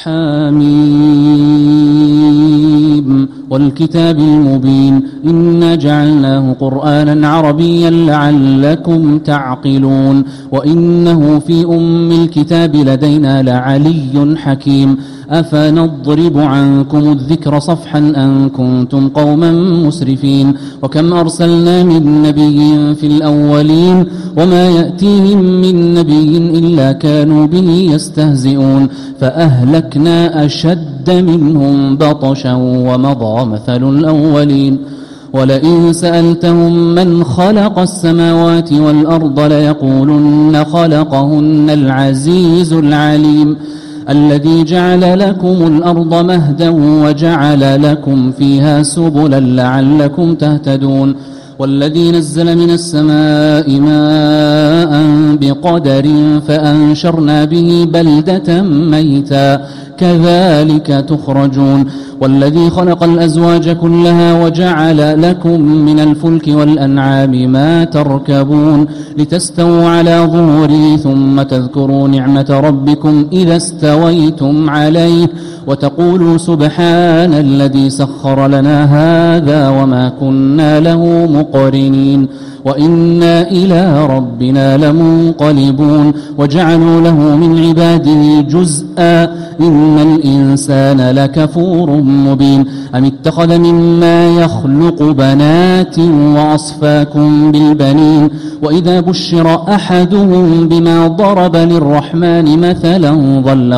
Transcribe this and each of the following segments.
حميم والكتاب المبين إنا جعلناه قرآنا عربيا لعلكم تعقلون وإنه في أم الكتاب لدينا لعلي حكيم أفنضرب عنكم الذكر صفحا أن كنتم قوما مسرفين وكم أرسلنا من نبي في الأولين وما يأتيهم من نبي إلا كانوا به يستهزئون فأهلكنا أشد منهم بطشا ومضى مثل الأولين ولئن سألتهم من خلق السماوات والأرض ليقولن خلقهن العزيز العليم الذي جعل لكم الأرض مهدا وجعل لكم فيها سبلا لعلكم تهتدون والذي نزل من السماء ماء بقدر فأنشرنا به بلدة ميتا كذلك تخرجون والذي خلق الأزواج كلها وجعل لكم من الفلك والأنعام ما تركبون لتستووا على ظهوره ثم تذكروا نعمة ربكم إذا استويتم عليه وتقولوا سبحان الذي سخر لنا هذا وما كنا له مقرنين وإنا إلى ربنا لمنقلبون وجعلوا له من عباده جزءا إن الإنسان لكفور مبين أم اتخذ مما يخلق بنات وأصفاكم بالبنين وإذا بشر أحدهم بما ضرب للرحمن مثلا ظل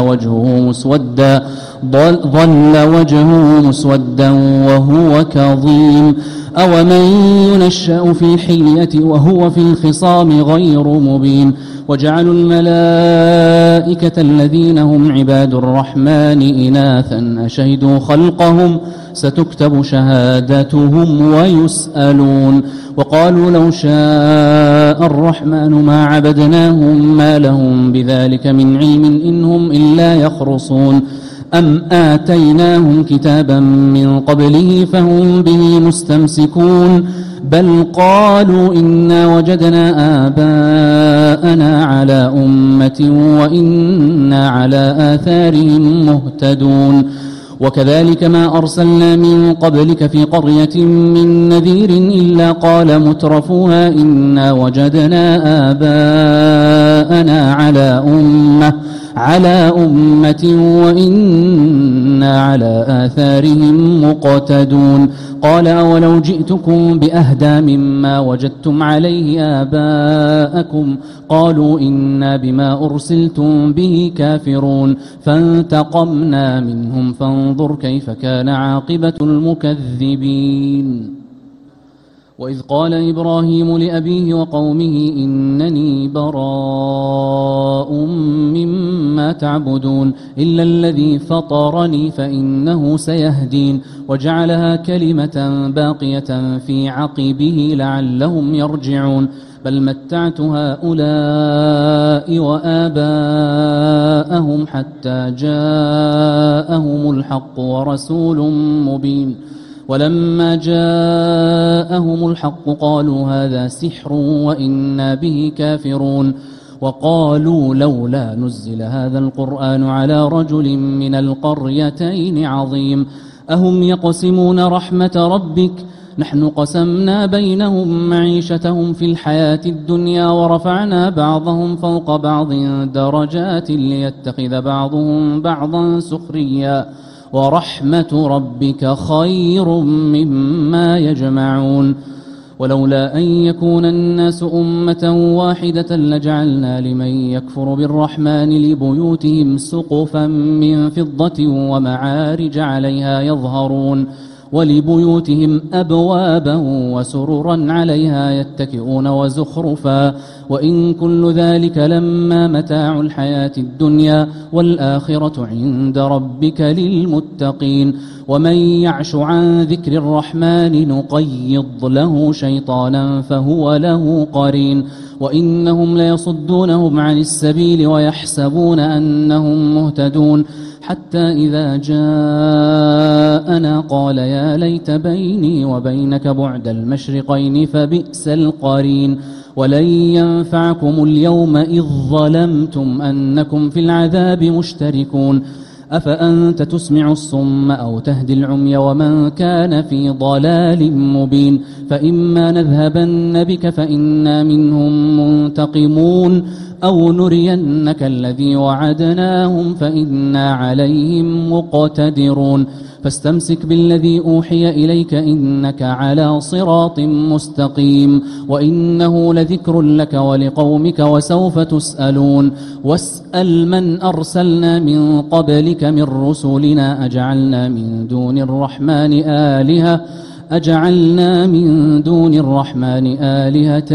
وجهه مسودا وهو كظيم أومن ينشأ في الحلية وهو في الخصام غير مبين وجعلوا الملائكة الذين هم عباد الرحمن إناثا أشهدوا خلقهم ستكتب شهادتهم ويسألون وقالوا لو شاء الرحمن ما عبدناهم ما لهم بذلك من علم إنهم إلا يخرصون أم آتيناهم كتابا من قبله فهم به مستمسكون بل قالوا إنا وجدنا آباءنا على أمة وإنا على آثارهم مهتدون وكذلك ما أرسلنا من قبلك في قرية من نذير إلا قال مترفوها إنا وجدنا آباءنا على أمة وإنا على آثارهم مقتدون قال أولو جئتكم بأهدى مما وجدتم عليه آباءكم قالوا إنا بما أرسلتم به كافرون فانتقمنا منهم فانظر كيف كان عاقبة المكذبين وإذ قال إبراهيم لأبيه وقومه إنني براء مما تعبدون إلا الذي فطرني فإنه سيهدين وجعلها كلمة باقية في عقبه لعلهم يرجعون بل متعت هؤلاء وآباءهم حتى جاءهم الحق ورسول مبين ولما جاءهم الحق قالوا هذا سحر وإنا به كافرون وقالوا لولا نزل هذا القرآن على رجل من القريتين عظيم أهم يقسمون رحمة ربك نحن قسمنا بينهم معيشتهم في الحياة الدنيا ورفعنا بعضهم فوق بعض درجات ليتخذ بعضهم بعضا سخريا ورحمة ربك خير مما يجمعون ولولا أن يكون الناس أمة واحدة لجعلنا لمن يكفر بالرحمن لبيوتهم سقفا من فضة ومعارج عليها يظهرون ولبيوتهم أبوابا وسررا عليها يتكئون وزخرفا وإن كل ذلك لما متاع الحياة الدنيا والآخرة عند ربك للمتقين ومن يعش عن ذكر الرحمن نقيض له شيطانا فهو له قرين وإنهم ليصدونهم عن السبيل ويحسبون أنهم مهتدون حتى إذا جاءنا قال يا ليت بيني وبينك بعد المشرقين فبئس القرين ولن ينفعكم اليوم إذ ظلمتم أنكم في العذاب مشتركون أفأنت تسمع الصم أو تهدي العمي ومن كان في ضلال مبين فإما نذهبن بك فإنا منهم منتقمون أو نرينك الذي وعدناهم فإنا عليهم مقتدرون فاستمسك بالذي أوحي إليك إنك على صراط مستقيم وإنه لذكر لك ولقومك وسوف تسألون واسأل من أرسلنا من قبلك من رسلنا أجعلنا من دون الرحمن آلهة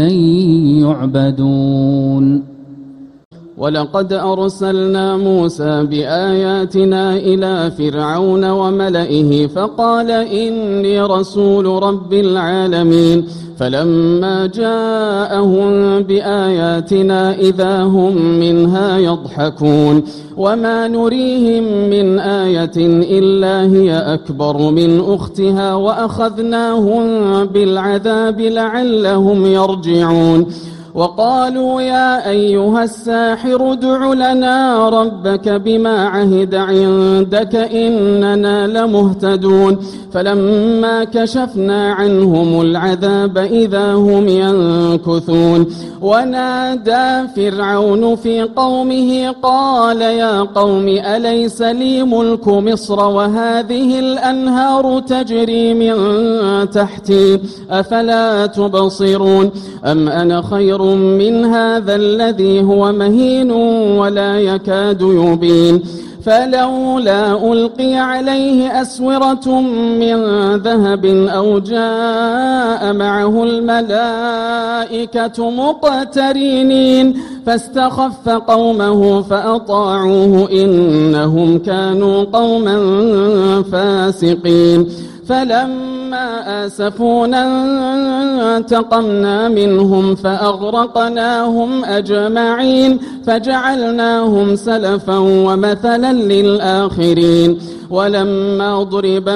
يعبدون ولقد أرسلنا موسى بآياتنا إلى فرعون وملئه فقال إني رسول رب العالمين فلما جاءهم بآياتنا إذا هم منها يضحكون وما نريهم من آية إلا هي أكبر من أختها وأخذناهم بالعذاب لعلهم يرجعون وقالوا يا أيها الساحر ادع لنا ربك بما عهد عندك إننا لمهتدون فلما كشفنا عنهم العذاب إذا هم ينكثون ونادى فرعون في قومه قال يا قوم أليس لي ملك مصر وهذه الأنهار تجري من تحتي أفلا تبصرون أم أنا خير من هذا الذي هو مهين ولا يكاد يبين فلولا ألقي عليه أسورة من ذهب أو جاء معه الملائكة مقترنين فاستخف قومه فأطاعوه إنهم كانوا قوما فاسقين فلما آسفونا انتقمنا منهم فأغرقناهم أجمعين فجعلناهم سلفا ومثلا للآخرين ولما ضرب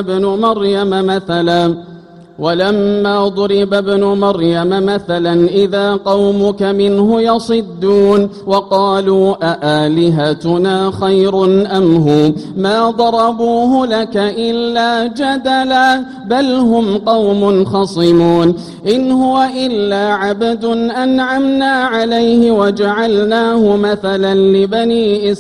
ابن مريم مثلا إذا قومك منه يصدون وقالوا أآلهتنا خير أم هو ما ضربوه لك إلا جدلا بل هم قوم خصمون إن هو إلا عبد أنعمنا عليه وجعلناه مثلا لبني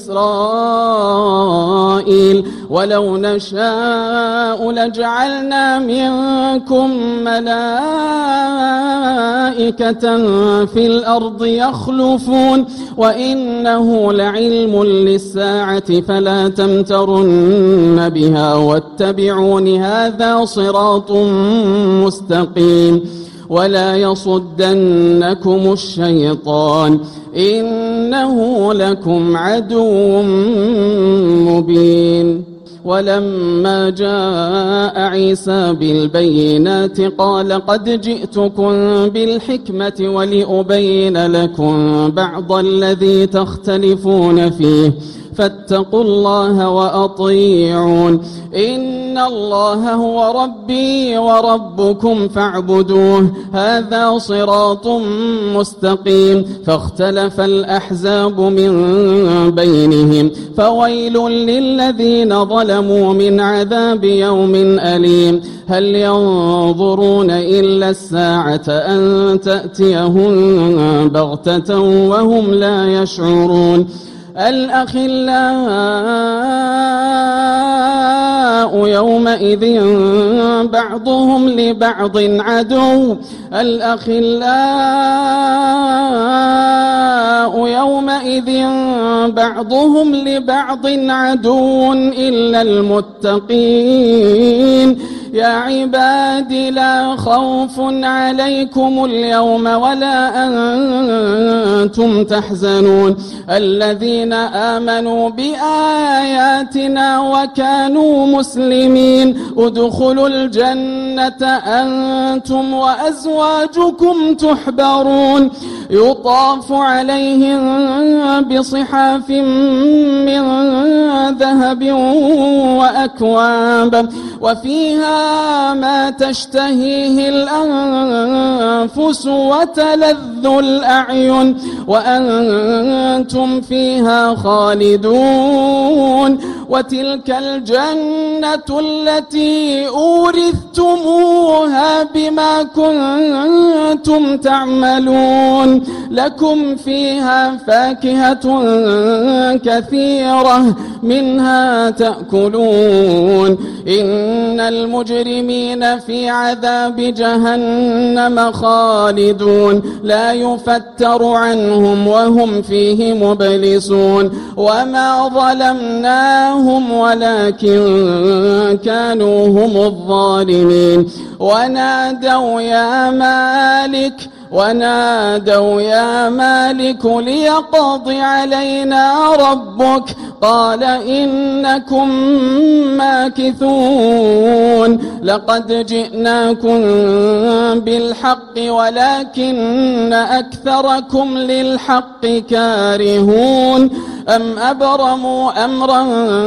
إسرائيل ولو نشاء لجعلنا منكم ملائكة في الأرض يخلفون وإنه لعلم للساعة فلا تمترن بها واتبعون هذا صراط مستقيم ولا يصدنكم الشيطان إنه لكم عدو مبين ولما جاء عيسى بالبينات قال قد جئتكم بالحكمة ولأبين لكم بعض الذي تختلفون فيه فاتقوا الله وأطيعون إن الله هو ربي وربكم فاعبدوه هذا صراط مستقيم فاختلف الأحزاب من بينهم فويل للذين ظلموا من عذاب يوم أليم هل ينظرون إلا الساعة أن تأتيهم بغتة وهم لا يشعرون الأخلاء يومئذ بعضهم لبعض عدو إلا المتقين يا عباد لا خوف عليكم اليوم ولا أنتم تحزنون الذين آمنوا بآياتنا وكانوا مسلمين ادخلوا الجنة أنتم وأزواجكم تحبرون يطاف عليهم بصحاف من ذهب وأكواب وفيها ما تشتهيه الأنفس وتلذ الأعين وأنتم فيها خالدون وتلك الجنة التي أورثتموها بما كنتم تعملون لكم فيها فاكهة كثيرة منها تأكلون إن المجرمين في عذاب جهنم خالدون لا يفتر عنهم وهم فيه مبلسون وما ظلمناهم ولكن كانوا هم الظالمين ونادوا يا مالك ليقض علينا ربك قال إنكم ماكثون لقد جئناكم بالحق ولكن أكثركم للحق كارهون أم أبرموا أمرا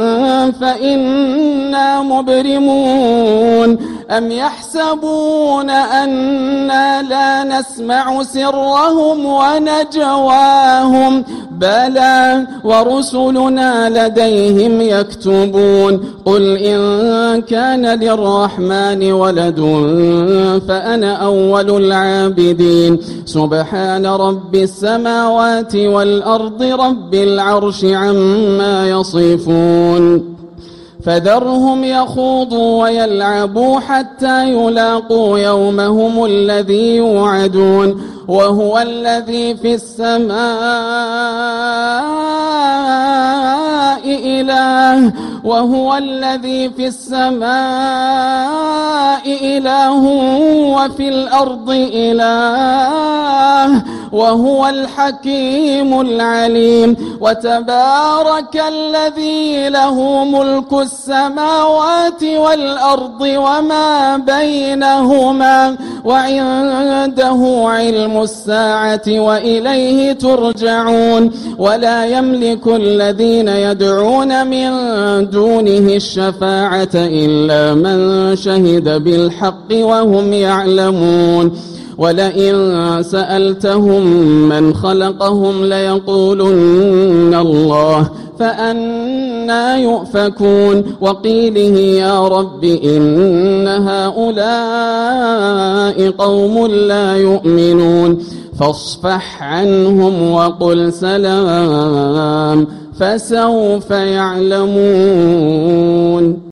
فإنا مبرمون أم يحسبون أنا لا نسمع سرهم ونجواهم بلى ورسلنا لديهم يكتبون قل إن كان للرحمن ولد فأنا أول العابدين سبحان رب السماوات والأرض رب العرش عما يصفون فذرهم يخوضوا ويلعبوا حتى يلاقوا يومهم الذي يوعدون وهو الذي في السماء إله وفي الأرض إله وهو الحكيم العليم وتبارك الذي له ملك السماوات والأرض وما بينهما وعنده علم الساعة وإليه ترجعون ولا يملك الذين يدعون من دونه الشفاعة إلا من شهد بالحق وهم يعلمون ولئن سألتهم من خلقهم ليقولن الله فأنى يؤفكون وقيله يا رب إن هؤلاء قوم لا يؤمنون فاصفح عنهم وقل سلام فسوف يعلمون.